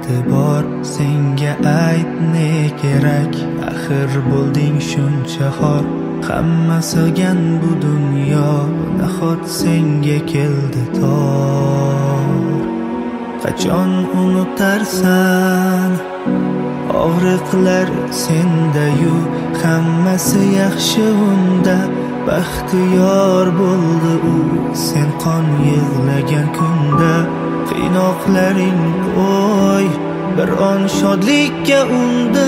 e'tibor, senga ayt ne kerak, axir bo'lding shuncha xor. Hamma so'gan bu dunyo, nahot senga keldi tor. Qachon unutarsan og'riqlar senda-yu, hammasi yaxshi unda. Baxtiyor bo'ldi u sen qon yig'lagan kunda. Qiynoqlaring qo'y bir on shodlikka unda.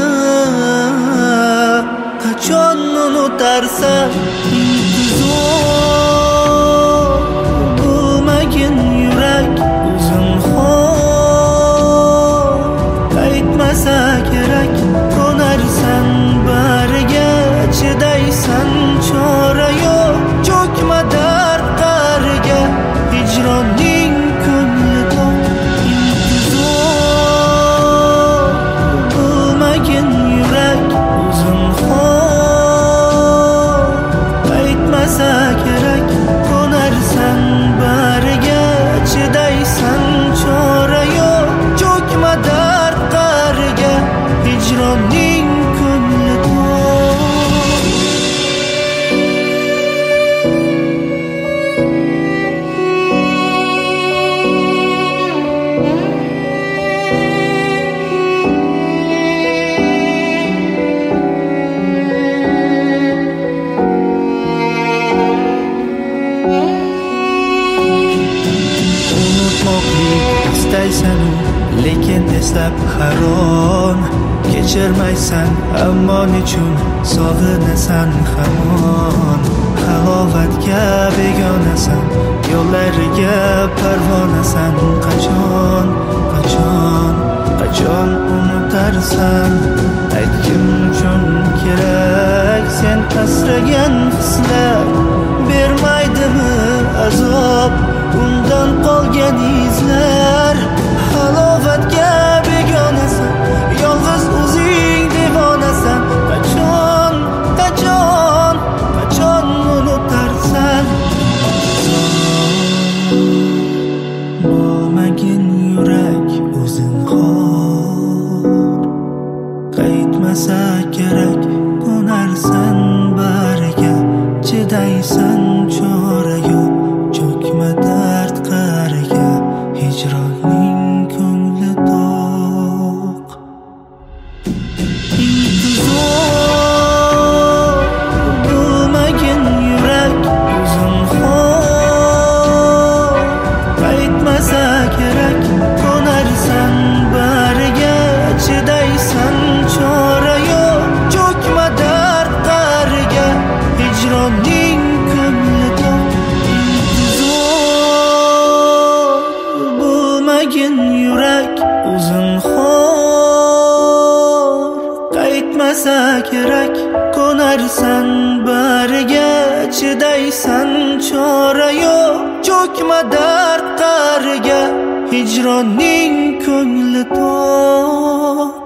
Qachon unutarsan intizor bo'lmagin yurak uzun xor. Qaytmasa kerak ko'narsan bariga, chidaysan chora yo'q, cho'kma dard qariga. Hijronning ko'ngli to'q intizor bo'lmagin yurak uzun xor. Qaytmasa kerak ko'narsan bariga, chidaysan chora yo'q, cho'kma dard qariga. Hijronning ko'ngli to'q. Istaysan lekin eslab harom, kechirmaysan ammo nechun sog'inasan hamon. Halovatga begonasan, yo'llariga parvonasan. Qachon unutarsan, aytgim uchun kerak sen asragan hislar. Bermaydimi azob undan qolgan izlar. Halovatga begonasan, yolg'iz o'zing devonasan. Qachon unutarsan bo'lmagin yurak o'zin xor. Qaytmasa kerak ko'narsan bariga, chidaysan chora yo'q, cho'kma dard qariga. Hijronning ko'ngli to'q intizor bo'lmagin yurak uzun xor. Qaytmasa kerak ko'narsan bariga, chidaysan chora yo'q, cho'kma dard qariga. Hijronning ko'ngli to'q intizor bo'lmagin yurak uzun xor. Qaytmasa kerak ko'narsan bariga, chidaysan chora yo'q, cho'kma dard qariga. Hijronning ko'ngli to'q.